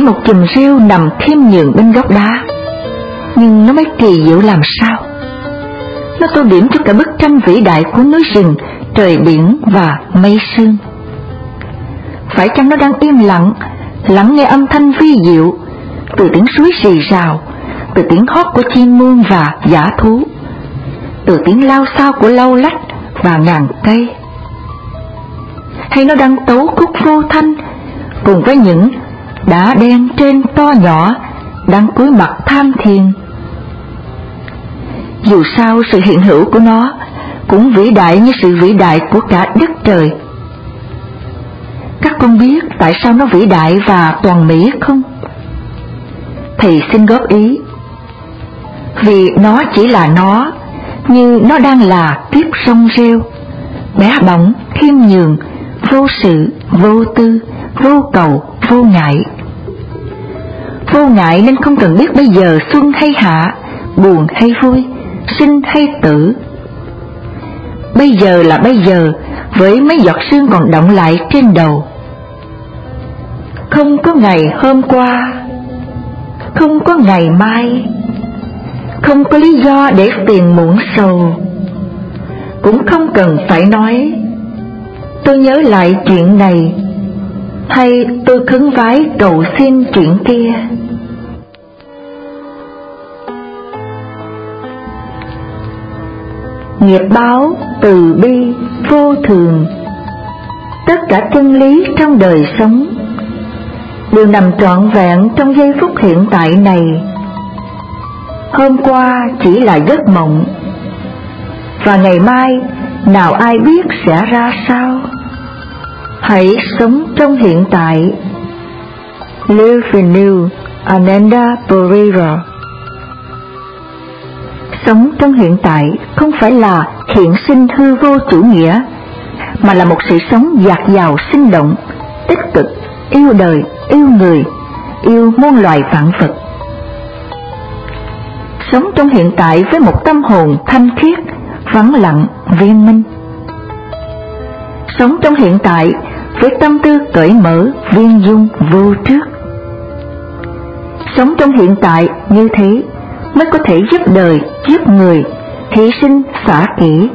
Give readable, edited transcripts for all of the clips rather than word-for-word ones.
một chùm rêu nằm khiêm nhường bên góc đá, nhưng nó mới kỳ diệu làm sao. Nó tô điểm cho cả bức tranh vĩ đại của núi rừng, trời biển và mây sương. Phải chăng nó đang im lặng, lắng nghe âm thanh vi diệu, từ tiếng suối rì rào, từ tiếng hót của chim muông và dã thú, từ tiếng lao xao của lâu lách và ngàn cây? Hay nó đang tấu khúc vô thanh cùng với những đá đen trên to nhỏ đang cúi mặt tham thiền? Dù sao, sự hiện hữu của nó cũng vĩ đại như sự vĩ đại của cả đất trời. Các con biết tại sao nó vĩ đại và toàn mỹ không? Thầy xin góp ý. Vì nó chỉ là nó, như nó đang là kiếp sông rêu, bé bỏng, khiêm nhường, vô sự, vô tư, vô cầu, vô ngại. Vô ngại nên không cần biết bây giờ xuân hay hạ, buồn hay vui, sinh hay tử. Bây giờ là bây giờ, với mấy giọt sương còn đọng lại trên đầu. Không có ngày hôm qua, không có ngày mai, không có lý do để phiền muộn sầu. Cũng không cần phải nói tôi nhớ lại chuyện này, hay tôi khấn vái cầu xin chuyện kia. Nghiệp báo, từ bi, vô thường, tất cả chân lý trong đời sống đều nằm trọn vẹn trong giây phút hiện tại này. Hôm qua chỉ là giấc mộng, và ngày mai nào ai biết sẽ ra sao. Hãy sống trong hiện tại. Live anew, Ananda Parira. Sống trong hiện tại không phải là hiện sinh hư vô chủ nghĩa, mà là một sự sống dạt dào sinh động, tích cực, yêu đời, yêu người, yêu muôn loài vạn vật. Sống trong hiện tại với một tâm hồn thanh khiết, vắng lặng, viên minh. Sống trong hiện tại với tâm tư cởi mở, viên dung, vô trước. Sống trong hiện tại như thế mới có thể giúp đời, giúp người, hy sinh xả kỹ.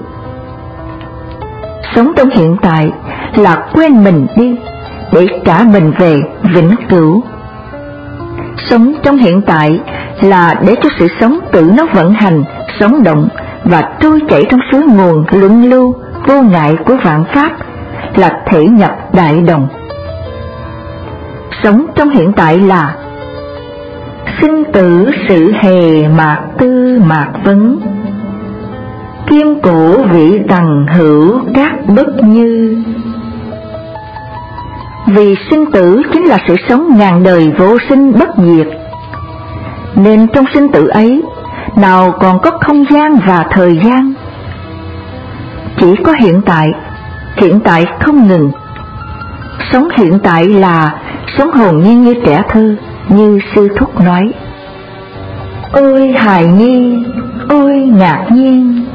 Sống trong hiện tại là quên mình đi để trả mình về vĩnh cửu. Sống trong hiện tại là để cho sự sống tự nó vận hành, sống động và trôi chảy trong suối nguồn luân lưu vô ngại của vạn pháp, là thể nhập đại đồng. Sống trong hiện tại là sinh tử sự hề mạc tư mạc vấn, kim cổ vị tầng hữu các bất như. Vì sinh tử chính là sự sống ngàn đời vô sinh bất diệt, nên trong sinh tử ấy nào còn có không gian và thời gian. Chỉ có hiện tại không ngừng. Sống hiện tại là sống hồn nhiên như trẻ thơ, như sư thúc nói. Ôi hài nhi, ôi ngạc nhiên.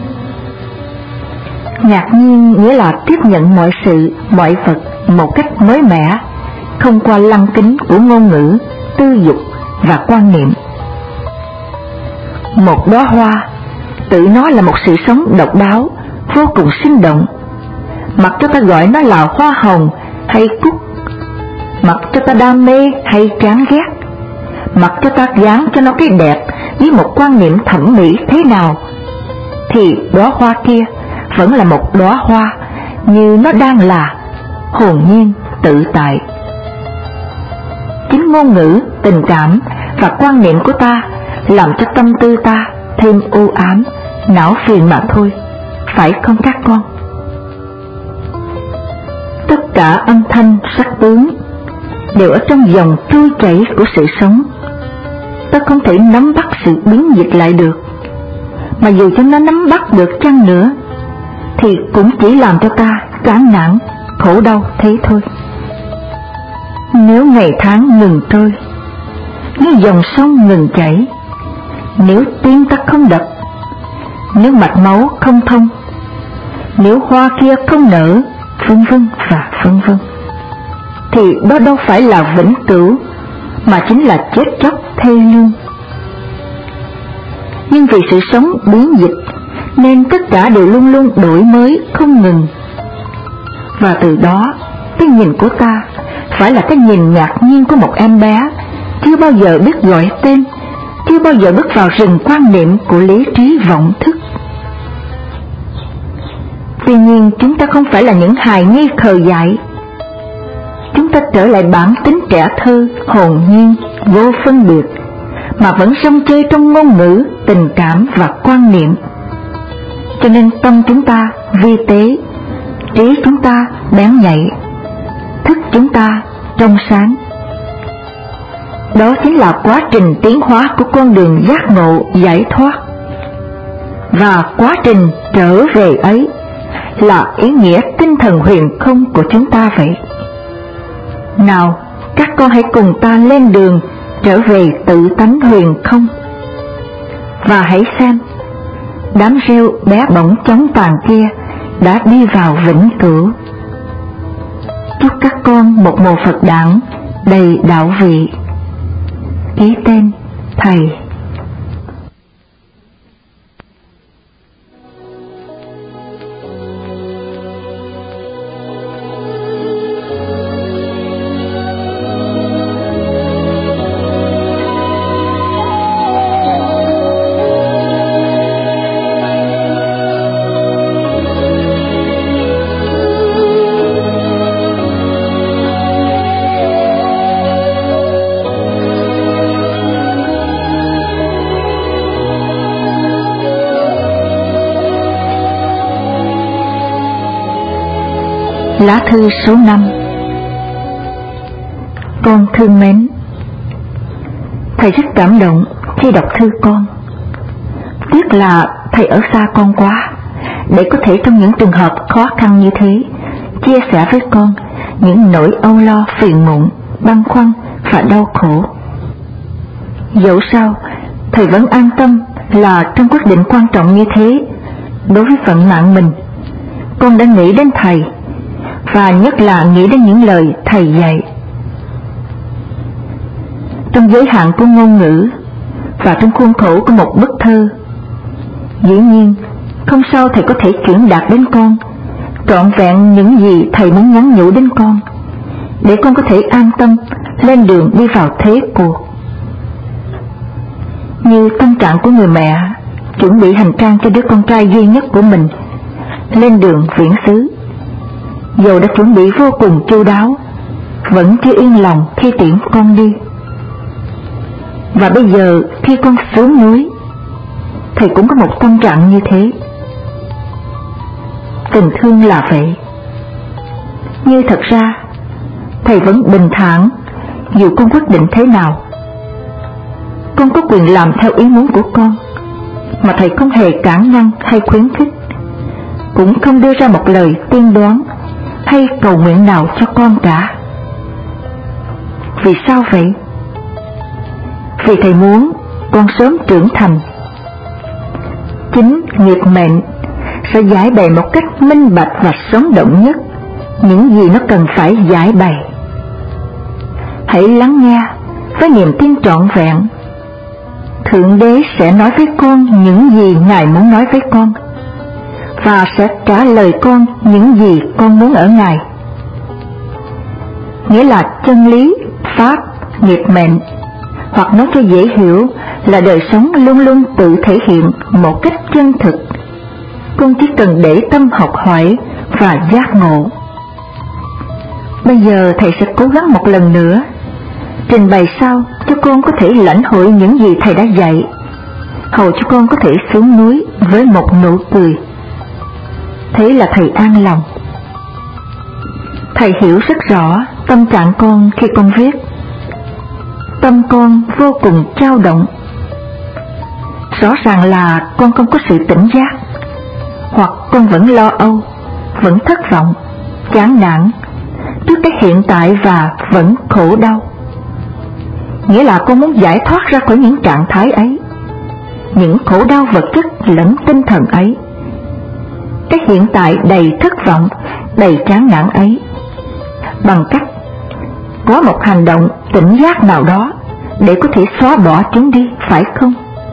Ngạc nhiên nghĩa là tiếp nhận mọi sự, mọi vật một cách mới mẻ, không qua lăng kính của ngôn ngữ, tư dục và quan niệm. Một đóa hoa, tự nó là một sự sống độc đáo, vô cùng sinh động. Mặc cho ta gọi nó là hoa hồng hay cúc, mặc cho ta đam mê hay chán ghét, mặc cho ta gán cho nó cái đẹp với một quan niệm thẩm mỹ thế nào, thì đóa hoa kia vẫn là một đóa hoa như nó đang là, hồn nhiên tự tại. Chính ngôn ngữ, tình cảm và quan niệm của ta làm cho tâm tư ta thêm u ám, não phiền mà thôi, phải không các con? Tất cả âm thanh, sắc tướng đều ở trong dòng trôi chảy của sự sống. Ta không thể nắm bắt sự biến dịch lại được, mà dù cho nó nắm bắt được chăng nữa thì cũng chỉ làm cho ta chán nản, khổ đau thế thôi. Nếu ngày tháng ngừng trôi, nếu dòng sông ngừng chảy, nếu tim ta không đập, nếu mạch máu không thông, nếu hoa kia không nở, vân vân và vân vân, thì đó đâu phải là vĩnh cửu, mà chính là chết chóc thê lương. Nhưng vì sự sống biến dịch nên tất cả đều luôn luôn đổi mới không ngừng. Và từ đó, cái nhìn của ta phải là cái nhìn ngạc nhiên của một em bé chưa bao giờ biết gọi tên, chưa bao giờ bước vào rừng quan niệm của lý trí vọng thức. Tuy nhiên chúng ta không phải là những hài nhi khờ dại. Chúng ta trở lại bản tính trẻ thơ, hồn nhiên, vô phân biệt, mà vẫn song chơi trong ngôn ngữ, tình cảm và quan niệm. Cho nên tâm chúng ta vi tế, trí chúng ta bén nhạy, thức chúng ta trong sáng. Đó chính là quá trình tiến hóa của con đường giác ngộ giải thoát. Và quá trình trở về ấy là ý nghĩa tinh thần huyền không của chúng ta vậy. Nào, các con hãy cùng ta lên đường trở về tự tánh huyền không. Và hãy xem, đám rêu bé bỏng chóng tàn kia đã đi vào vĩnh cửu. Chúc các con một mùa Phật đản đầy đạo vị. Ký tên Thầy. Lá thư số 5. Con thương mến, thầy rất cảm động khi đọc thư con. Tiếc là thầy ở xa con quá, để có thể trong những trường hợp khó khăn như thế, chia sẻ với con những nỗi âu lo phiền muộn, băn khoăn và đau khổ. Dẫu sao, thầy vẫn an tâm là trong quyết định quan trọng như thế, đối với vận mạng mình, con đã nghĩ đến thầy, và nhất là nghĩ đến những lời thầy dạy. Trong giới hạn của ngôn ngữ và trong khuôn khổ của một bức thơ, dĩ nhiên không sao thầy có thể chuyển đạt đến con trọn vẹn những gì thầy muốn nhắn nhủ đến con, để con có thể an tâm lên đường đi vào thế cuộc. Như tâm trạng của người mẹ chuẩn bị hành trang cho đứa con trai duy nhất của mình lên đường viễn xứ, dầu đã chuẩn bị vô cùng chu đáo, vẫn chưa yên lòng khi tiễn con đi. Và bây giờ khi con xuống núi, thầy cũng có một tâm trạng như thế. Tình thương là vậy. Nhưng thật ra thầy vẫn bình thản dù con quyết định thế nào. Con có quyền làm theo ý muốn của con, mà thầy không hề cản ngăn hay khuyến khích, cũng không đưa ra một lời tiên đoán hay cầu nguyện nào cho con cả. Vì sao vậy? Vì thầy muốn con sớm trưởng thành. Chính nghiệp mệnh sẽ giải bày một cách minh bạch và sống động nhất những gì nó cần phải giải bày. Hãy lắng nghe với niềm tin trọn vẹn. Thượng Đế sẽ nói với con những gì Ngài muốn nói với con, và sẽ trả lời con những gì con muốn ở Ngài. Nghĩa là chân lý, pháp, nghiệp mệnh, hoặc nói cho dễ hiểu là đời sống luôn luôn tự thể hiện một cách chân thực. Con chỉ cần để tâm học hỏi và giác ngộ. Bây giờ thầy sẽ cố gắng một lần nữa trình bày sao cho con có thể lãnh hội những gì thầy đã dạy, hầu cho con có thể xuống núi với một nụ cười. Thế là thầy an lòng. Thầy hiểu rất rõ tâm trạng con khi con viết. Tâm con vô cùng dao động. Rõ ràng là con không có sự tỉnh giác, hoặc con vẫn lo âu, vẫn thất vọng, chán nản trước cái hiện tại và vẫn khổ đau. Nghĩa là con muốn giải thoát ra khỏi những trạng thái ấy, những khổ đau vật chất lẫn tinh thần ấy, cái hiện tại đầy thất vọng, đầy chán nản ấy, bằng cách có một hành động tỉnh giác nào đó để có thể xóa bỏ chúng đi, phải không?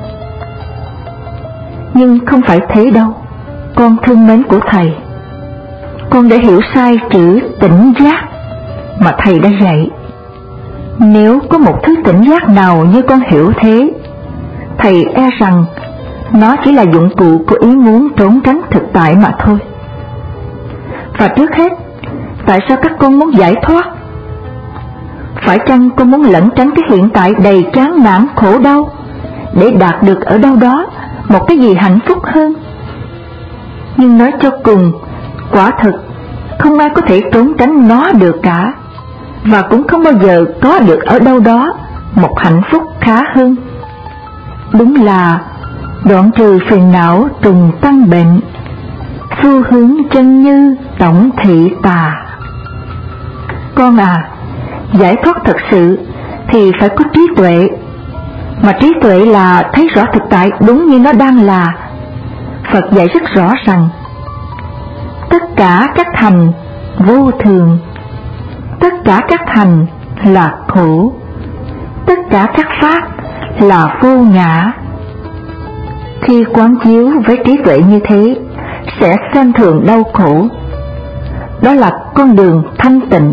Nhưng không phải thế đâu, con thương mến của thầy. Con đã hiểu sai chữ tỉnh giác mà thầy đã dạy. Nếu có một thứ tỉnh giác nào như con hiểu thế, thầy e rằng nó chỉ là dụng cụ của ý muốn trốn tránh thực tại mà thôi. Và trước hết, tại sao các con muốn giải thoát? Phải chăng con muốn lẩn tránh cái hiện tại đầy chán nản khổ đau để đạt được ở đâu đó một cái gì hạnh phúc hơn? Nhưng nói cho cùng, quả thực không ai có thể trốn tránh nó được cả, và cũng không bao giờ có được ở đâu đó một hạnh phúc khá hơn. Đúng là đoạn trừ phiền não trùng tăng bệnh, xu hướng chân như tổng thị tà. Con à, giải thoát thật sự thì phải có trí tuệ, mà trí tuệ là thấy rõ thực tại đúng như nó đang là. Phật dạy rất rõ rằng tất cả các hành vô thường, tất cả các hành là khổ, tất cả các pháp là vô ngã. Khi quán chiếu với trí tuệ như thế, sẽ xem thường đau khổ. Đó là con đường thanh tịnh.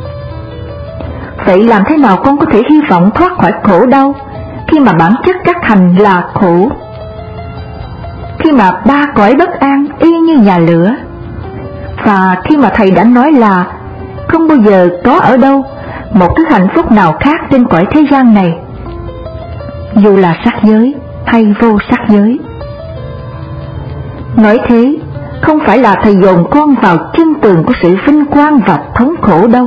Vậy làm thế nào con có thể hy vọng thoát khỏi khổ đau khi mà bản chất các hành là khổ? Khi mà ba cõi bất an y như nhà lửa, và khi mà thầy đã nói là không bao giờ có ở đâu một thứ hạnh phúc nào khác trên cõi thế gian này, dù là sắc giới hay vô sắc giới. Nói thế không phải là thầy dồn con vào chân tường của sự vinh quang và thống khổ đâu,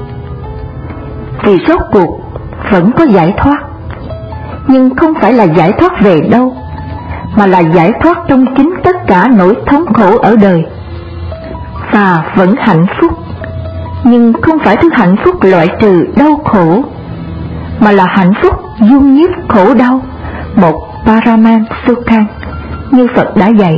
vì rốt cuộc vẫn có giải thoát, nhưng không phải là giải thoát về đâu, mà là giải thoát trong chính tất cả nỗi thống khổ ở đời. Và vẫn hạnh phúc, nhưng không phải thứ hạnh phúc loại trừ đau khổ, mà là hạnh phúc dung nhiếp khổ đau, một Paraman Sukhan như Phật đã dạy.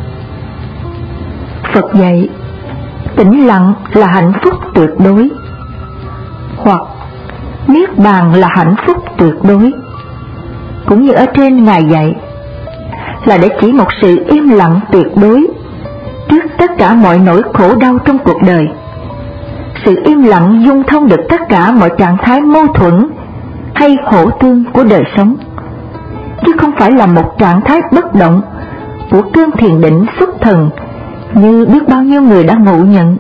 Phật dạy tĩnh lặng là hạnh phúc tuyệt đối, hoặc niết bàn là hạnh phúc tuyệt đối. Cũng như ở trên Ngài dạy là để chỉ một sự im lặng tuyệt đối trước tất cả mọi nỗi khổ đau trong cuộc đời. Sự im lặng dung thông được tất cả mọi trạng thái mâu thuẫn hay hổ tương của đời sống, chứ không phải là một trạng thái bất động của cơn thiền định xuất thần như biết bao nhiêu người đã ngộ nhận.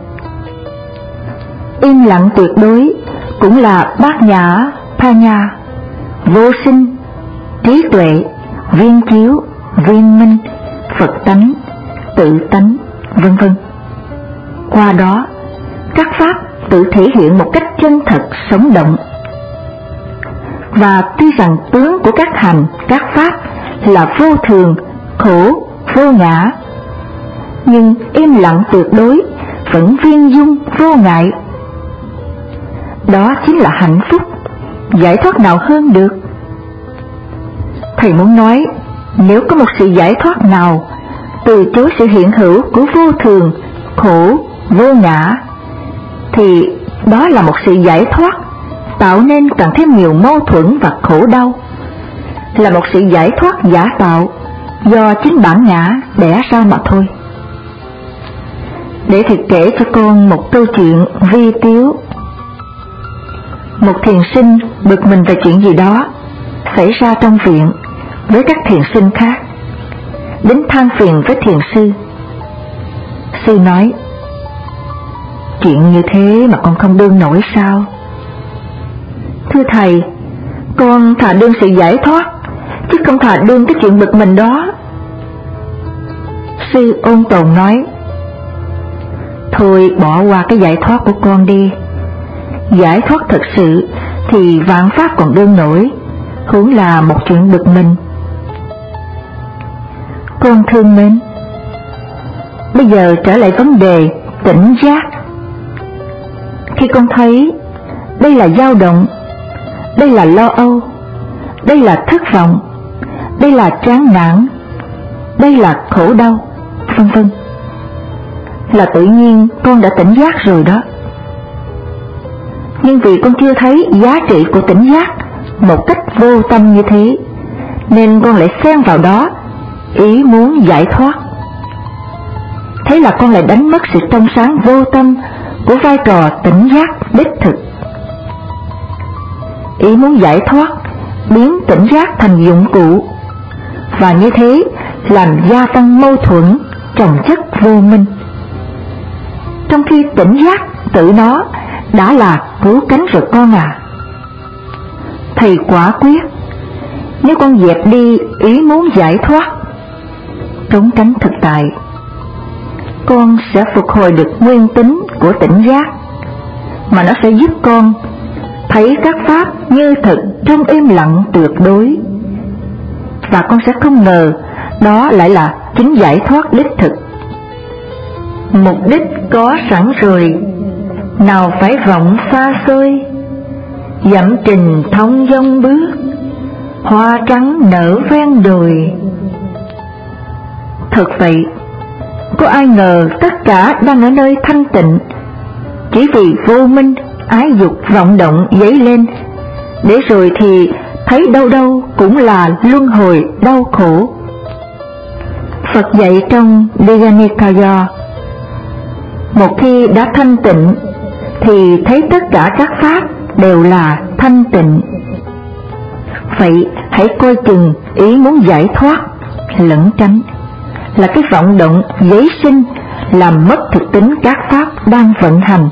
Im lặng tuyệt đối cũng là bát nhã, Panya, vô sinh, trí tuệ, viên chiếu, viên minh, Phật tánh, tự tánh, vân vân. Qua đó, các pháp tự thể hiện một cách chân thật, sống động. Và tuy rằng tướng của các hành, các pháp là vô thường, khổ, vô ngã, nhưng im lặng tuyệt đối vẫn viên dung, vô ngại. Đó chính là hạnh phúc, giải thoát nào hơn được. Thầy muốn nói, nếu có một sự giải thoát nào từ chối sự hiện hữu của vô thường, khổ, vô ngã, thì đó là một sự giải thoát tạo nên càng thêm nhiều mâu thuẫn và khổ đau, là một sự giải thoát giả tạo do chính bản ngã đẻ ra mà thôi. Để thầy kể cho con một câu chuyện vi tiếu. Một thiền sinh bực mình về chuyện gì đó xảy ra trong viện với các thiền sinh khác, đến than phiền với thiền sư. Sư nói: chuyện như thế mà con không đương nổi sao? Thưa thầy, con thà đương sự giải thoát, chứ không thà đương cái chuyện bực mình đó. Sư ôn tồn nói: thôi bỏ qua cái giải thoát của con đi. Giải thoát thật sự thì vạn pháp còn đương nổi, huống là một chuyện bực mình. Con thương mến, bây giờ trở lại vấn đề tỉnh giác. Khi con thấy đây là dao động, đây là lo âu, đây là thất vọng, đây là chán nản, đây là khổ đau, vân vân, là tự nhiên con đã tỉnh giác rồi đó. Nhưng vì con chưa thấy giá trị của tỉnh giác một cách vô tâm như thế, nên con lại xen vào đó ý muốn giải thoát. Thế là con lại đánh mất sự trong sáng vô tâm của vai trò tỉnh giác đích thực. Ý muốn giải thoát biến tỉnh giác thành dụng cụ, và như thế làm gia tăng mâu thuẫn chồng chất vô minh, trong khi tỉnh giác tự nó đã là cứu cánh rồi con à. Thầy quả quyết, nếu con dẹp đi ý muốn giải thoát, trốn tránh thực tại, con sẽ phục hồi được nguyên tính của tỉnh giác, mà nó sẽ giúp con thấy các pháp như thực trong im lặng tuyệt đối, và con sẽ không ngờ đó lại là chính giải thoát đích thực. Mục đích có sẵn rồi, nào phải vọng xa xôi, dặm trình thông dong bước, hoa trắng nở ven đồi. Thật vậy, có ai ngờ tất cả đang ở nơi thanh tịnh, chỉ vì vô minh, ái dục vọng động dấy lên, để rồi thì thấy đâu đâu cũng là luân hồi đau khổ. Phật dạy trong Digha-nikaya, một khi đã thanh tịnh thì thấy tất cả các pháp đều là thanh tịnh. Vậy hãy coi chừng ý muốn giải thoát, lẩn tránh là cái vọng động dấy sinh, làm mất thực tính các pháp đang vận hành.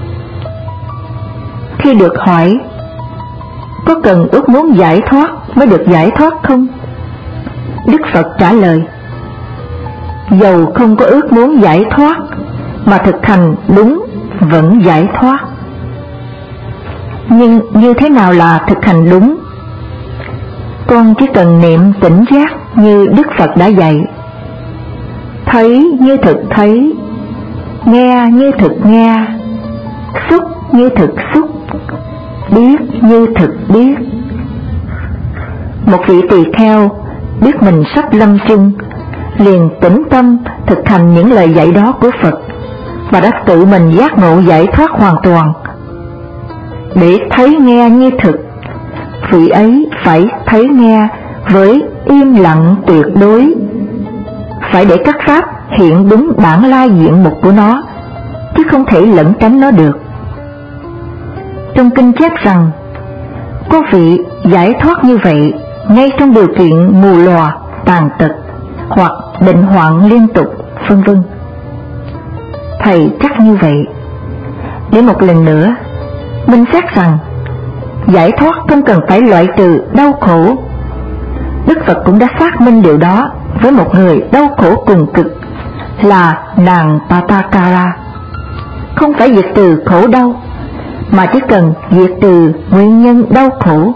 Khi được hỏi có cần ước muốn giải thoát mới được giải thoát không, Đức Phật trả lời, dầu không có ước muốn giải thoát mà thực hành đúng vẫn giải thoát. Nhưng như thế nào là thực hành đúng? Con chỉ cần niệm tỉnh giác như Đức Phật đã dạy, thấy như thực thấy, nghe như thực nghe, xúc như thực xúc, biết như thực biết. Một vị tỳ kheo biết mình sắp lâm chung, liền tĩnh tâm thực hành những lời dạy đó của Phật, và đã tự mình giác ngộ giải thoát hoàn toàn. Để thấy nghe như thực, vị ấy phải thấy nghe với im lặng tuyệt đối, phải để các pháp hiện đúng bản lai diện mục của nó, chứ không thể lẩn tránh nó được. Trong kinh chép rằng, có vị giải thoát như vậy ngay trong điều kiện mù lòa, tàn tật hoặc bệnh hoạn liên tục, vân vân. Thầy chắc như vậy để một lần nữa minh xét rằng giải thoát không cần phải loại trừ đau khổ. Đức Phật cũng đã xác minh điều đó với một người đau khổ cùng cực là nàng Patakara. Không phải diệt trừ khổ đau, mà chỉ cần diệt trừ nguyên nhân đau khổ.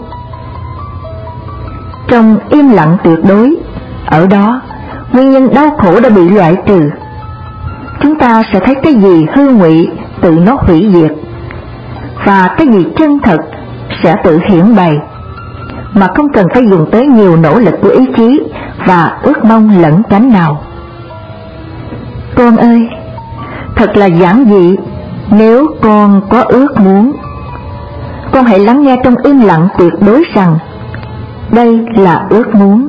Trong im lặng tuyệt đối, ở đó nguyên nhân đau khổ đã bị loại trừ. Chúng ta sẽ thấy cái gì hư ngụy tự nó hủy diệt, và cái gì chân thật sẽ tự hiển bày, mà không cần phải dùng tới nhiều nỗ lực của ý chí và ước mong lẩn tránh nào. Con ơi, thật là giản dị nếu con có ước muốn. Con hãy lắng nghe trong im lặng tuyệt đối rằng đây là ước muốn.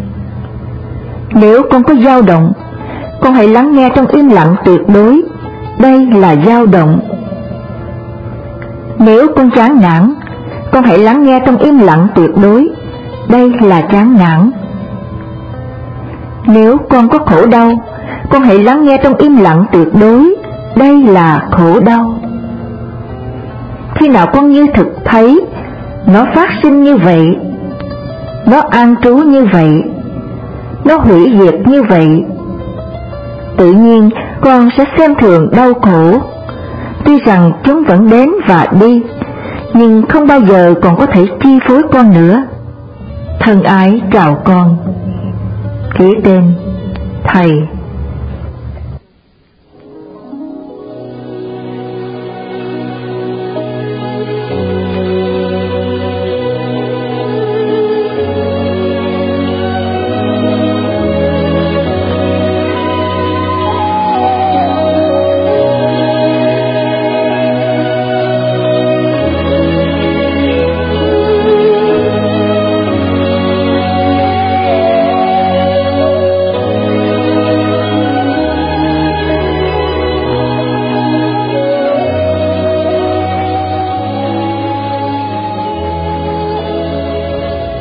Nếu con có dao động, con hãy lắng nghe trong im lặng tuyệt đối, đây là dao động. Nếu con chán nản, con hãy lắng nghe trong im lặng tuyệt đối, đây là chán nản. Nếu con có khổ đau, con hãy lắng nghe trong im lặng tuyệt đối, đây là khổ đau. Khi nào con như thực thấy nó phát sinh như vậy, nó an trú như vậy, nó hủy diệt như vậy, tự nhiên con sẽ xem thường đau khổ. Tuy rằng chúng vẫn đến và đi, nhưng không bao giờ còn có thể chi phối con nữa. Thân ái chào con. Ký tên Thầy.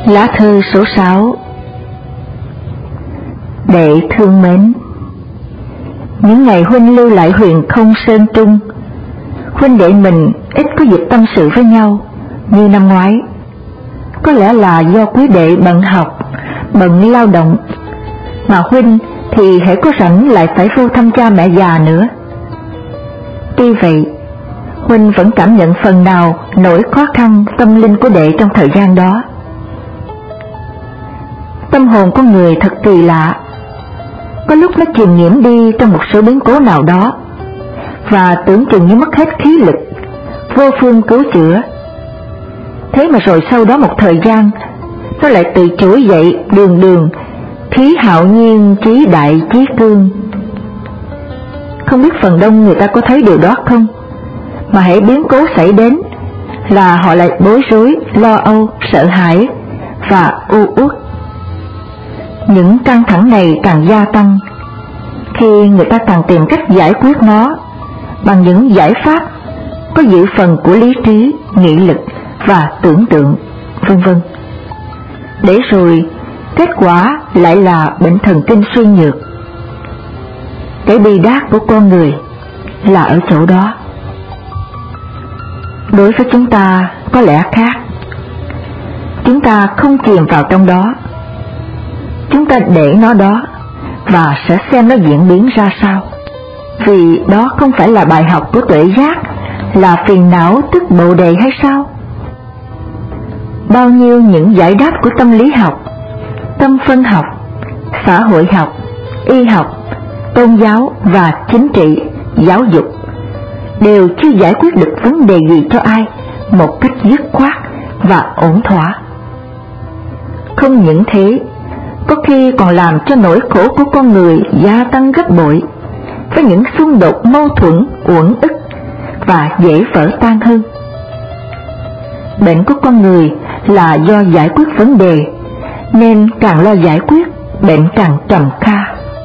Lá thư số 6. Đệ thương mến, những ngày huynh lưu lại huyền không Sơn Trung, huynh đệ mình ít có dịp tâm sự với nhau như năm ngoái. Có lẽ là do quý đệ bận học, bận lao động, mà huynh thì hễ có rảnh lại phải vô thăm cha mẹ già nữa. Tuy vậy, huynh vẫn cảm nhận phần nào nỗi khó khăn tâm linh của đệ trong thời gian đó. Tâm hồn con người thật kỳ lạ, có lúc nó chìm nhiễm đi trong một số biến cố nào đó, và tưởng chừng như mất hết khí lực, vô phương cứu chữa. Thế mà rồi sau đó một thời gian, nó lại tự trỗi dậy đường đường, khí hạo nhiên trí đại chí cương. Không biết phần đông người ta có thấy điều đó không, mà hễ biến cố xảy đến là họ lại bối rối, lo âu, sợ hãi và u uất. Những căng thẳng này càng gia tăng khi người ta càng tìm cách giải quyết nó bằng những giải pháp có dự phần của lý trí, nghị lực và tưởng tượng, vân vân. Để rồi kết quả lại là bệnh thần kinh suy nhược. Cái bi đát của con người là ở chỗ đó. Đối với chúng ta có lẽ khác. Chúng ta không chìm vào trong đó, chúng ta để nó đó và sẽ xem nó diễn biến ra sao. Vì đó không phải là bài học của tuệ giác, là phiền não tức bồ đề hay sao? Bao nhiêu những giải đáp của tâm lý học, tâm phân học, xã hội học, y học, tôn giáo và chính trị, giáo dục đều chưa giải quyết được vấn đề gì cho ai một cách dứt khoát và ổn thỏa. Không những thế, có khi còn làm cho nỗi khổ của con người gia tăng gấp bội, với những xung đột mâu thuẫn, uẩn ức và dễ vỡ tan hơn. Bệnh của con người là do giải quyết vấn đề, nên càng lo giải quyết, bệnh càng trầm kha.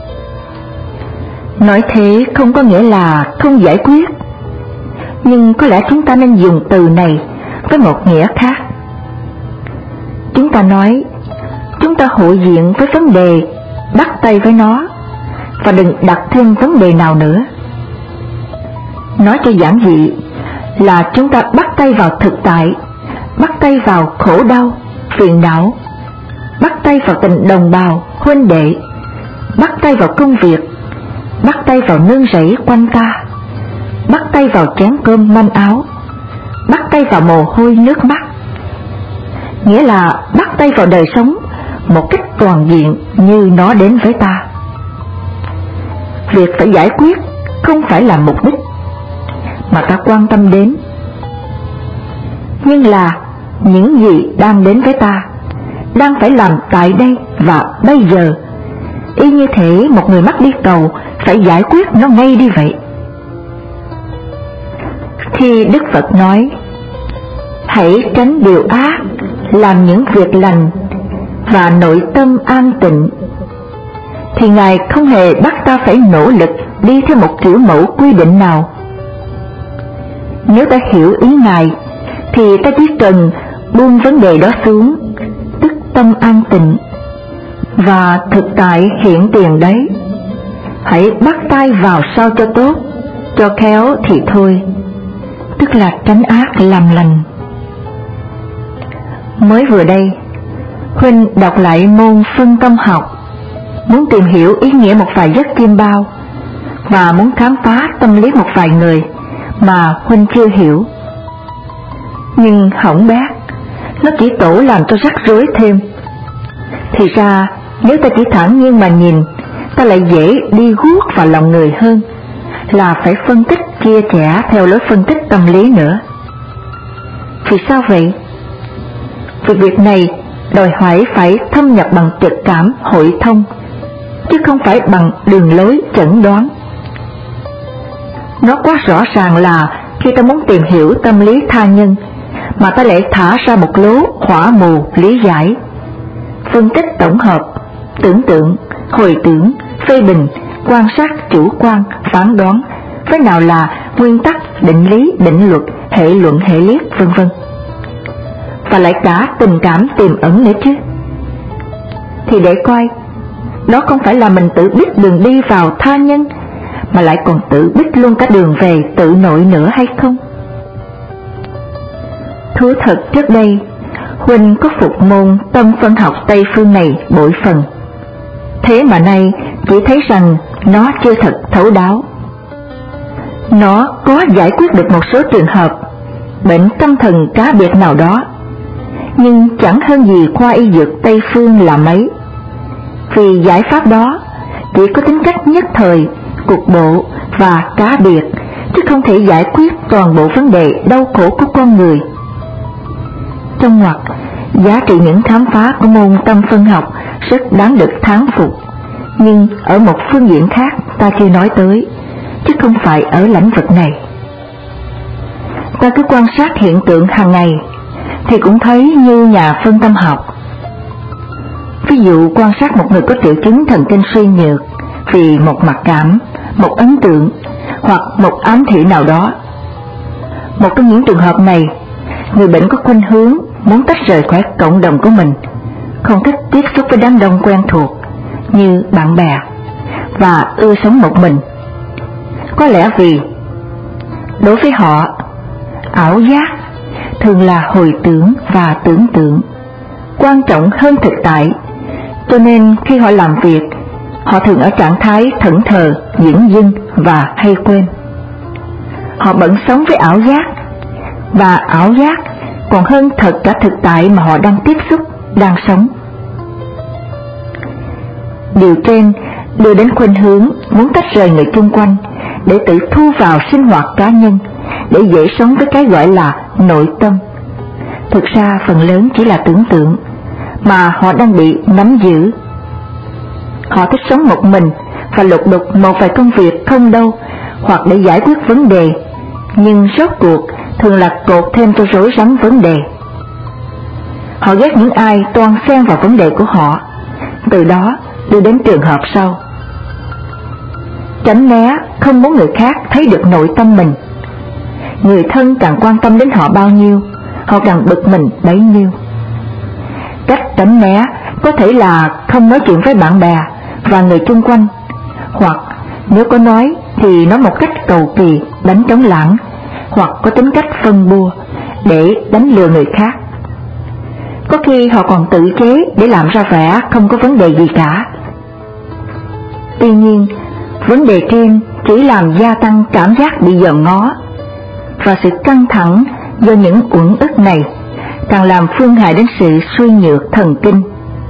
Nói thế không có nghĩa là không giải quyết, nhưng có lẽ chúng ta nên dùng từ này với một nghĩa khác. Chúng ta nói, chúng ta hội diện với vấn đề, bắt tay với nó, và đừng đặt thêm vấn đề nào nữa. Nói cho giản dị là chúng ta bắt tay vào thực tại, bắt tay vào khổ đau, phiền não, bắt tay vào tình đồng bào, huynh đệ, bắt tay vào công việc, bắt tay vào nương rẫy quanh ta, bắt tay vào chén cơm manh áo, bắt tay vào mồ hôi nước mắt. Nghĩa là bắt tay vào đời sống một cách toàn diện như nó đến với ta. Việc phải giải quyết không phải là mục đích mà ta quan tâm đến, nhưng là những gì đang đến với ta, đang phải làm tại đây và bây giờ, y như thể một người mắc đi cầu phải giải quyết nó ngay đi vậy. Khi Đức Phật nói hãy tránh điều ác, làm những việc lành và nội tâm an tịnh, thì Ngài không hề bắt ta phải nỗ lực đi theo một kiểu mẫu quy định nào. Nếu ta hiểu ý Ngài thì ta chỉ cần buông vấn đề đó xuống, tức tâm an tịnh, và thực tại hiện tiền đấy. Hãy bắt tay vào sao cho tốt, cho khéo thì thôi, tức là tránh ác làm lành. Mới vừa đây, huynh đọc lại môn phân tâm học, muốn tìm hiểu ý nghĩa một vài giấc chiêm bao, và muốn khám phá tâm lý một vài người mà huynh chưa hiểu. Nhưng hỏng bét, nó chỉ tổ làm cho rắc rối thêm. Thì ra, nếu ta chỉ thản nhiên mà nhìn, ta lại dễ đi guốc vào lòng người hơn là phải phân tích chia sẻ theo lối phân tích tâm lý nữa. Vì sao vậy? Vì việc này đòi hỏi phải thâm nhập bằng trực cảm hội thông, chứ không phải bằng đường lối chẩn đoán. Nó quá rõ ràng là khi ta muốn tìm hiểu tâm lý tha nhân, mà ta lại thả ra một lố hỏa mù lý giải, phân tích tổng hợp, tưởng tượng, hồi tưởng, phê bình, quan sát chủ quan, phán đoán, với nào là nguyên tắc, định lý, định luật, hệ luận, hệ liết, vân vân. và lại cả tình cảm tiềm ẩn nữa chứ. Thì để coi, đó không phải là mình tự biết đường đi vào tha nhân, mà lại còn tự biết luôn cả đường về tự nội nữa hay không? Thú thật trước đây, Huynh có phục môn tâm phân học Tây phương này bội phần, thế mà nay chỉ thấy rằng nó chưa thật thấu đáo. Nó có giải quyết được một số trường hợp bệnh tâm thần cá biệt nào đó, nhưng chẳng hơn gì khoa y dược Tây phương là mấy, vì giải pháp đó chỉ có tính cách nhất thời, cục bộ và cá biệt, chứ không thể giải quyết toàn bộ vấn đề đau khổ của con người. Trong ngoặc, giá trị những khám phá của môn tâm phân học rất đáng được thán phục, nhưng ở một phương diện khác ta chưa nói tới, chứ không phải ở lĩnh vực này. Ta cứ quan sát hiện tượng hàng ngày thì cũng thấy như nhà phân tâm học. Ví dụ quan sát một người có triệu chứng thần kinh suy nhược vì một mặc cảm, một ấn tượng hoặc một ám thị nào đó. Một trong những trường hợp này, người bệnh có khuynh hướng muốn tách rời khỏi cộng đồng của mình, không thích tiếp xúc với đám đông quen thuộc như bạn bè và ưa sống một mình. Có lẽ vì đối với họ, ảo giác thường là hồi tưởng và tưởng tượng quan trọng hơn thực tại, cho nên khi họ làm việc, họ thường ở trạng thái thẫn thờ, dửng dưng và hay quên. Họ bận sống với ảo giác, và ảo giác còn hơn thật cả thực tại mà họ đang tiếp xúc, đang sống. Điều trên đưa đến khuynh hướng muốn tách rời người chung quanh để tự thu vào sinh hoạt cá nhân, để dễ sống với cái gọi là nội tâm. Thực ra phần lớn chỉ là tưởng tượng mà họ đang bị nắm giữ. Họ thích sống một mình và lục đục một vài công việc không đâu, hoặc để giải quyết vấn đề, nhưng rốt cuộc thường là cột thêm cho rối rắm vấn đề. Họ ghét những ai toan xen vào vấn đề của họ, từ đó đưa đến trường hợp sau: tránh né, không muốn người khác thấy được nội tâm mình. Người thân càng quan tâm đến họ bao nhiêu, họ càng bực mình bấy nhiêu. Cách tránh né có thể là không nói chuyện với bạn bè và người chung quanh, hoặc nếu có nói thì nói một cách cầu kỳ, đánh trống lảng, hoặc có tính cách phân bua để đánh lừa người khác. Có khi họ còn tự chế để làm ra vẻ không có vấn đề gì cả. Tuy nhiên, vấn đề trên chỉ làm gia tăng cảm giác bị dòm ngó, và sự căng thẳng do những uẩn ức này càng làm phương hại đến sự suy nhược thần kinh.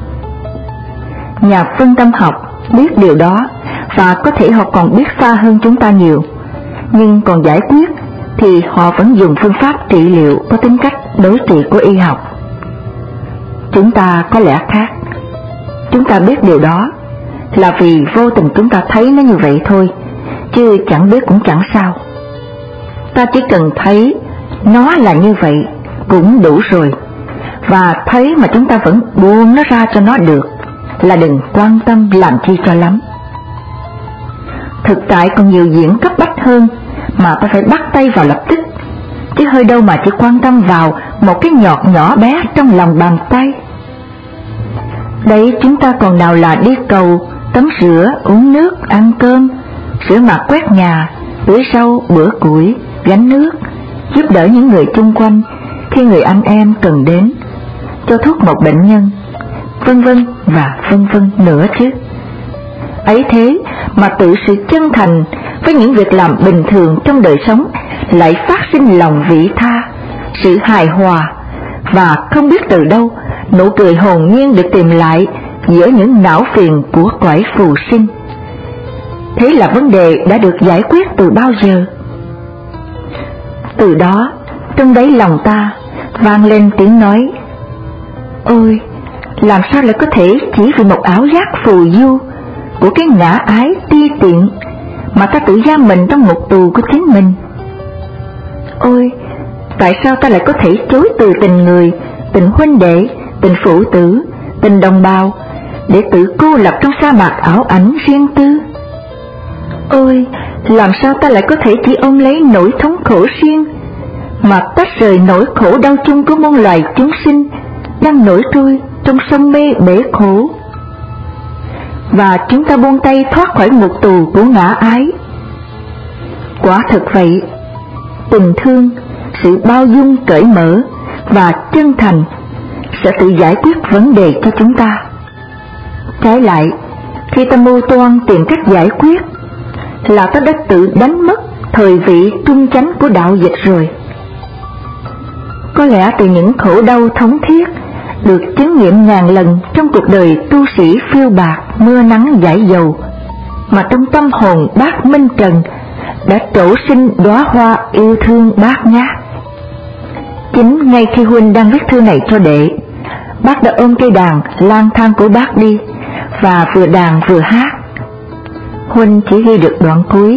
Nhà phân tâm học biết điều đó, và có thể họ còn biết xa hơn chúng ta nhiều, nhưng còn giải quyết thì họ vẫn dùng phương pháp trị liệu có tính cách đối trị của y học. Chúng ta có lẽ khác. Chúng ta biết điều đó là vì vô tình chúng ta thấy nó như vậy thôi, chứ chẳng biết cũng chẳng sao. Ta chỉ cần thấy nó là như vậy cũng đủ rồi, và thấy mà chúng ta vẫn buông nó ra cho nó được, là đừng quan tâm làm chi cho lắm. Thực tại còn nhiều diễn cấp bách hơn mà ta phải bắt tay vào lập tức, chứ hơi đâu mà chỉ quan tâm vào một cái nhọt nhỏ bé trong lòng bàn tay. Đấy, chúng ta còn nào là đi cầu, tắm rửa, uống nước, ăn cơm, rửa mặt, quét nhà, tưới rau, bữa củi, gánh nước, giúp đỡ những người chung quanh khi người anh em cần đến, cho thuốc một bệnh nhân, vân vân và vân vân nữa chứ. Ấy thế mà tự sự chân thành với những việc làm bình thường trong đời sống lại phát sinh lòng vị tha, sự hài hòa, và không biết từ đâu nụ cười hồn nhiên được tìm lại giữa những não phiền của cõi phù sinh. Thế là vấn đề đã được giải quyết từ bao giờ. Từ đó, trong đáy lòng ta vang lên tiếng nói: ôi, làm sao lại có thể chỉ vì một ảo giác phù du của cái ngã ái ti tiện mà ta tự giam mình trong ngục tù của chính mình? Ôi, tại sao ta lại có thể chối từ tình người, tình huynh đệ, tình phụ tử, tình đồng bào, để tự cô lập trong sa mạc ảo ảnh riêng tư? Ôi, làm sao ta lại có thể chỉ ôm lấy nỗi thống khổ riêng mà tách rời nỗi khổ đau chung của muôn loài chúng sinh đang nổi trôi trong sông mê bể khổ. Và chúng ta buông tay thoát khỏi ngục tù của ngã ái. Quả thực vậy, tình thương, sự bao dung cởi mở và chân thành sẽ tự giải quyết vấn đề cho chúng ta. Trái lại, khi ta mưu toan tìm cách giải quyết, là ta đã tự đánh mất thời vị trung chánh của đạo dịch rồi. Có lẽ từ những khổ đau thống thiết được chứng nghiệm ngàn lần trong cuộc đời tu sĩ phiêu bạt mưa nắng dãi dầu, mà trong tâm hồn bác Minh Trần đã trổ sinh đóa hoa yêu thương bác nhát. Chính ngay khi huynh đang viết thư này cho đệ, bác đã ôm cây đàn lang thang của bác đi, và vừa đàn vừa hát. Huynh chỉ ghi được đoạn cuối: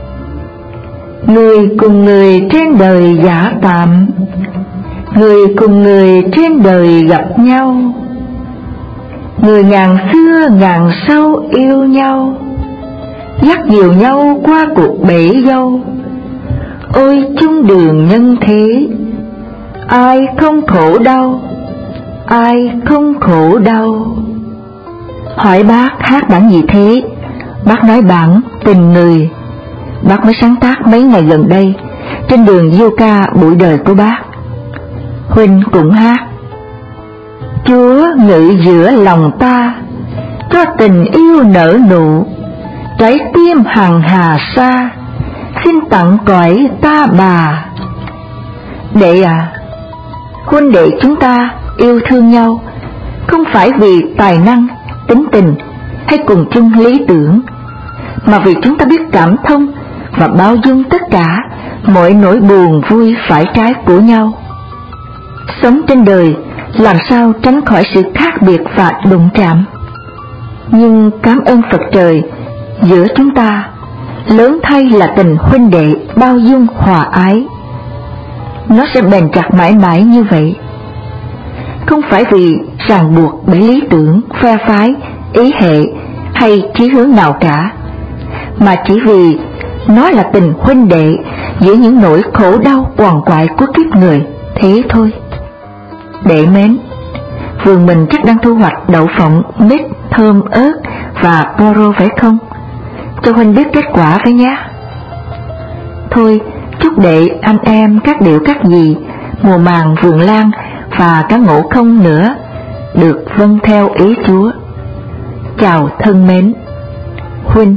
người cùng người trên đời giả tạm, người cùng người trên đời gặp nhau, người ngàn xưa ngàn sau yêu nhau, dắt dìu nhau qua cuộc bể dâu. Ôi chung đường nhân thế, ai không khổ đau, ai không khổ đau. Hỏi bác hát bản gì thế? Bác nói bản Tình Người. Bác mới sáng tác mấy ngày gần đây trên đường du ca buổi đời của bác. Huynh cũng hát: Chúa ngự giữa lòng ta, cho tình yêu nở nụ, trái tim hằng hà xa, xin tặng cõi ta bà. Đệ à, huynh đệ chúng ta yêu thương nhau không phải vì tài năng, tính tình hay cùng chung lý tưởng, mà vì chúng ta biết cảm thông và bao dung tất cả mọi nỗi buồn vui phải trái của nhau. Sống trên đời làm sao tránh khỏi sự khác biệt và đụng chạm. Nhưng cảm ơn Phật trời, giữa chúng ta lớn thay là tình huynh đệ bao dung hòa ái. Nó sẽ bền chặt mãi mãi như vậy, không phải vì ràng buộc bởi lý tưởng, phe phái, ý hệ hay chí hướng nào cả, mà chỉ vì nó là tình huynh đệ giữa những nỗi khổ đau quằn quại của kiếp người, thế thôi. Đệ mến, vườn mình chắc đang thu hoạch đậu phộng, mít, thơm, ớt và boro phải không? Cho huynh biết kết quả với nhé. Thôi, chúc đệ, anh em, các điệu các dì, mùa màng vườn lan và cả Ngộ Không nữa được vâng theo ý Chúa. Chào thân mến, Huynh.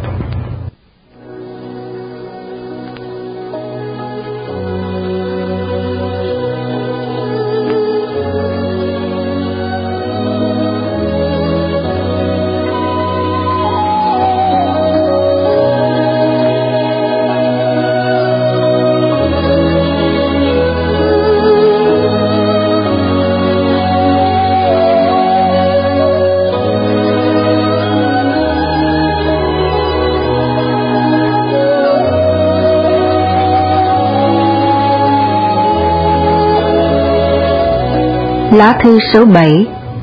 Lá thư số 7.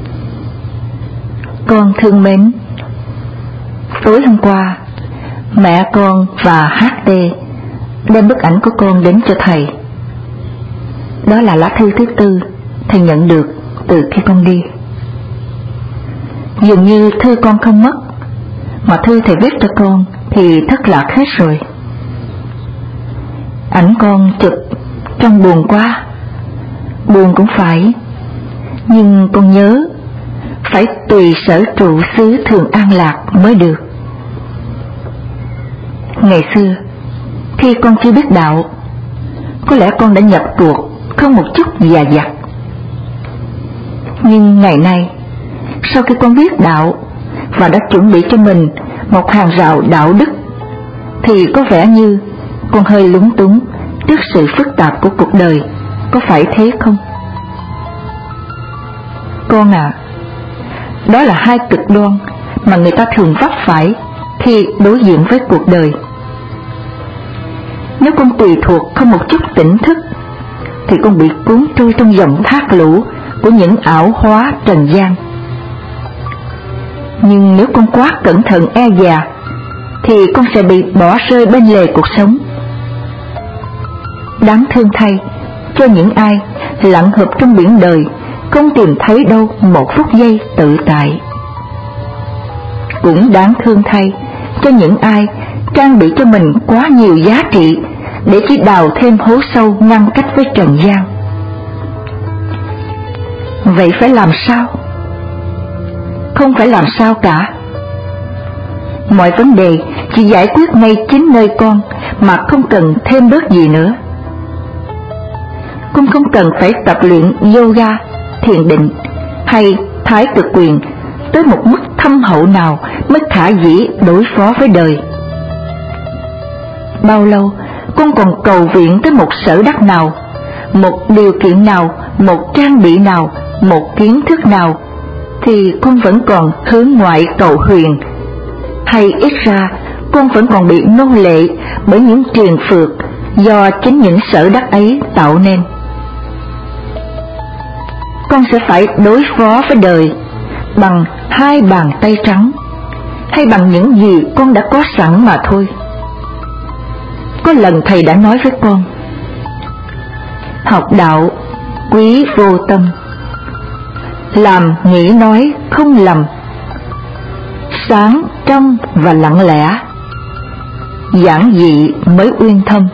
Con thương mến, tối hôm qua, mẹ con và HT đem bức ảnh của con đến cho thầy. Đó là lá thư thứ 4 thầy nhận được từ khi con đi. Dường như thư con không mất, mà thư thầy viết cho con thì thất lạc hết rồi. Ảnh con chụp trong buồn quá. Buồn cũng phải, nhưng con nhớ phải tùy sở trụ xứ thường an lạc mới được. Ngày xưa, khi con chưa biết đạo, có lẽ con đã nhập cuộc không một chút dè dặt. Nhưng ngày nay, sau khi con biết đạo và đã chuẩn bị cho mình một hàng rào đạo đức, thì có vẻ như con hơi lúng túng trước sự phức tạp của cuộc đời, có phải thế không? Con à, đó là hai cực đoan mà người ta thường vấp phải khi đối diện với cuộc đời. Nếu con tùy thuộc không một chút tỉnh thức, thì con bị cuốn trôi trong dòng thác lũ của những ảo hóa trần gian. Nhưng nếu con quá cẩn thận e dè, thì con sẽ bị bỏ rơi bên lề cuộc sống. Đáng thương thay cho những ai lặn hụp trong biển đời, không tìm thấy đâu một phút giây tự tại. Cũng đáng thương thay cho những ai trang bị cho mình quá nhiều giá trị để chỉ đào thêm hố sâu ngăn cách với trần gian. Vậy phải làm sao? Không phải làm sao cả. Mọi vấn đề chỉ giải quyết ngay chính nơi con mà không cần thêm bớt gì nữa. Con không cần phải tập luyện yoga, thiền định hay thái cực quyền tới một mức thâm hậu nào mới khả dĩ đối phó với đời. Bao lâu con còn cầu viện tới một sở đắc nào, một điều kiện nào, một trang bị nào, một kiến thức nào, thì con vẫn còn hướng ngoại cầu huyền, hay ít ra con vẫn còn bị nô lệ bởi những triền phược do chính những sở đắc ấy tạo nên. Con sẽ phải đối phó với đời bằng hai bàn tay trắng, hay bằng những gì con đã có sẵn mà thôi. Có lần thầy đã nói với con: học đạo quý vô tâm, làm nghĩ nói không lầm, sáng trong và lặng lẽ, giản dị mới uyên thâm.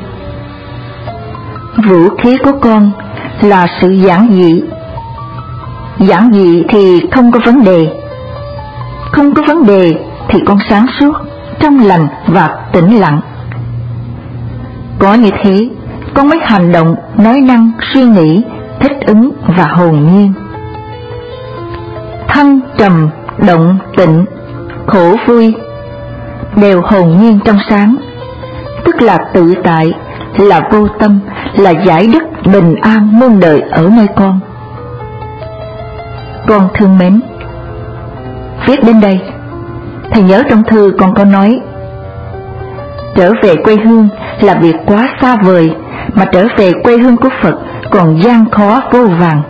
Vũ khí của con là sự giản dị. Giản dị thì không có vấn đề. Không có vấn đề thì con sáng suốt, trong lành và tĩnh lặng. Có như thế, con mới hành động, nói năng, suy nghĩ, thích ứng và hồn nhiên. Thăng trầm, động tịnh, khổ vui đều hồn nhiên trong sáng, tức là tự tại, là vô tâm, là giải đức bình an muôn đời ở nơi con. Con thương mến, viết đến đây, thầy nhớ trong thư con có nói: trở về quê hương là việc quá xa vời, mà trở về quê hương của Phật còn gian khó vô vàn.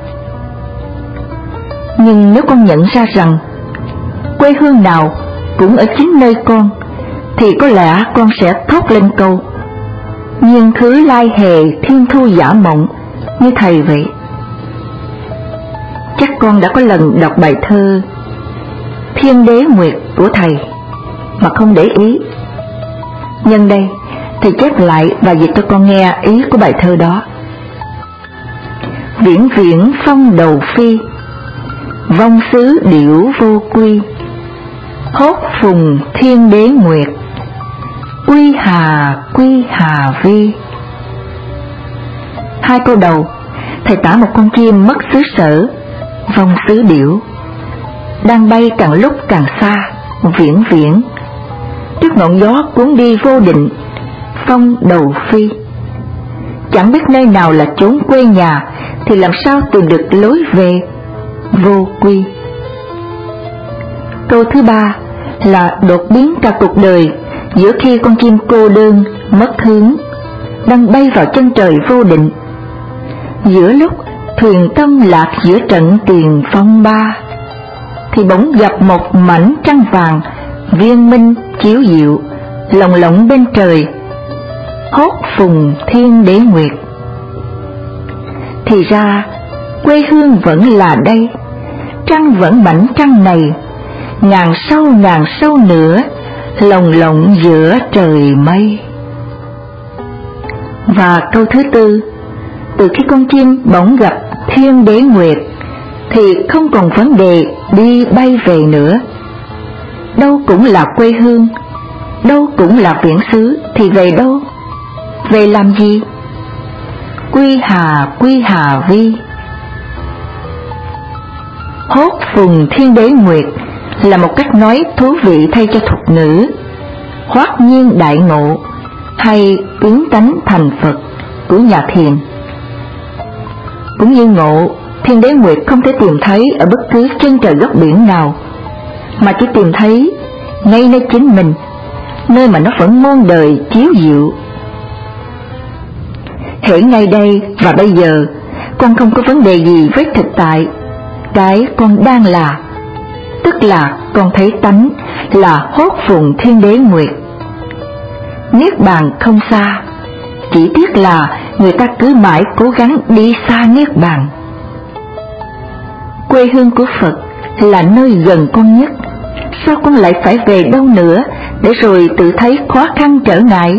Nhưng nếu con nhận ra rằng quê hương nào cũng ở chính nơi con, thì có lẽ con sẽ thốt lên câu: nhiên thứ lai hề thiên thu giả mộng, như thầy vậy. Chắc con đã có lần đọc bài thơ Thiên Đế Nguyệt của thầy mà không để ý. Nhân đây, thầy chép lại và dịch cho con nghe ý của bài thơ đó. Viễn viễn phong đầu phi, vong xứ điểu vô quy, hốt phùng thiên đế nguyệt, quy hà vi. Hai câu đầu, thầy tả một con chim mất xứ sở, vong xứ điểu, đang bay càng lúc càng xa, viễn viễn, trước ngọn gió cuốn đi vô định, phong đầu phi. Chẳng biết nơi nào là chốn quê nhà, thì làm sao tìm được lối về, vô quy. Câu thứ ba là đột biến cả cuộc đời, giữa khi con chim cô đơn, mất hướng, đang bay vào chân trời vô định. Giữa lúc thuyền tâm lạc giữa trận tiền phong ba, thì bỗng gặp một mảnh trăng vàng, viên minh chiếu diệu, lồng lộng bên trời, hốt phùng thiên đế nguyệt. Thì ra quê hương vẫn là đây, trăng vẫn mảnh trăng này, ngàn sâu nữa, lồng lộng giữa trời mây. Và câu thứ tư, từ khi con chim bỗng gặp thiên đế nguyệt, thì không còn vấn đề đi bay về nữa. Đâu cũng là quê hương, đâu cũng là viễn xứ, thì về đâu? Về làm gì? Quy hà vi. Hốt phùng thiên đế nguyệt là một cách nói thú vị thay cho thuật ngữ hoát nhiên đại ngộ hay biến tánh thành Phật của nhà thiền. Cũng như ngộ, thiên đế nguyệt không thể tìm thấy ở bất cứ chân trời góc biển nào, mà chỉ tìm thấy ngay nơi chính mình, nơi mà nó vẫn muôn đời chiếu diệu. Hễ ngay đây và bây giờ, con không có vấn đề gì với thực tại, cái con đang là, tức là con thấy tánh là hốt phùng thiên đế nguyệt. Niết bàn không xa, chỉ tiếc là người ta cứ mãi cố gắng đi xa niết bàn. Quê hương của Phật là nơi gần con nhất, sao con lại phải về đâu nữa để rồi tự thấy khó khăn trở ngại?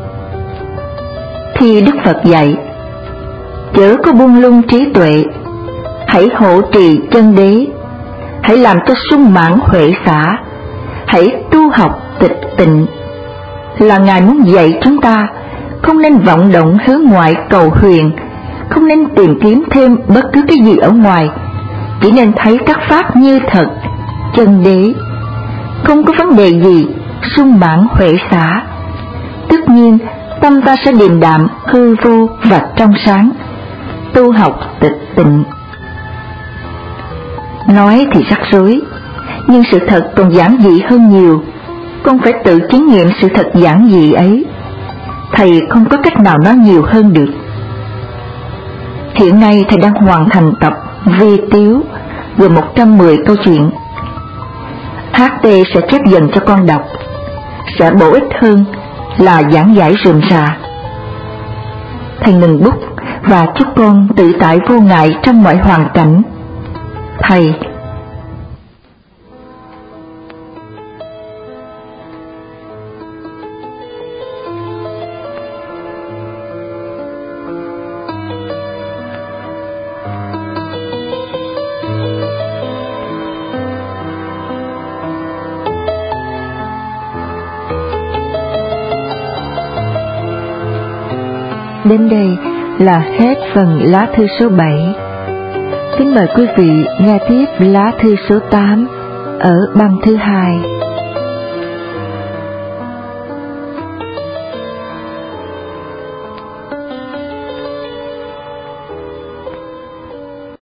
Thì Đức Phật dạy, chớ có buông lung trí tuệ, hãy hộ trì chân đế, hãy làm cho sung mãn huệ xả, hãy tu học tịch tịnh. Là Ngài muốn dạy chúng ta không nên vọng động hướng ngoại cầu huyền, không nên tìm kiếm thêm bất cứ cái gì ở ngoài, chỉ nên thấy các pháp như thật, chân đế, không có vấn đề gì, sung mãn huệ xả. Tất nhiên tâm ta sẽ điềm đạm, hư vô và trong sáng. Tu học tịch tịnh. Nói thì rắc rối, nhưng sự thật còn giản dị hơn nhiều. Con phải tự chứng nghiệm sự thật giản dị ấy. Thầy không có cách nào nói nhiều hơn được. Hiện nay thầy đang hoàn thành tập Vi Tiếu, gồm 110 câu chuyện. HT sẽ chép dần cho con đọc, sẽ bổ ích hơn là giảng giải rườm rà. Thầy ngừng bút và chúc con tự tại vô ngại trong mọi hoàn cảnh. Thầy. Đến đây là hết phần lá thư số 7. Kính mời quý vị nghe tiếp lá thư số 8 ở băng thứ 2.